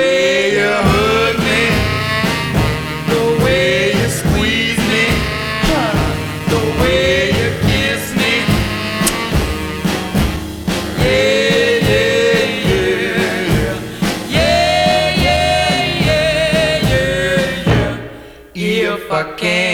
way you hug me, the way you squeeze me, the way you kiss me. Yeah, yeah, yeah. Yeah, yeah, yeah, yeah, yeah. If I can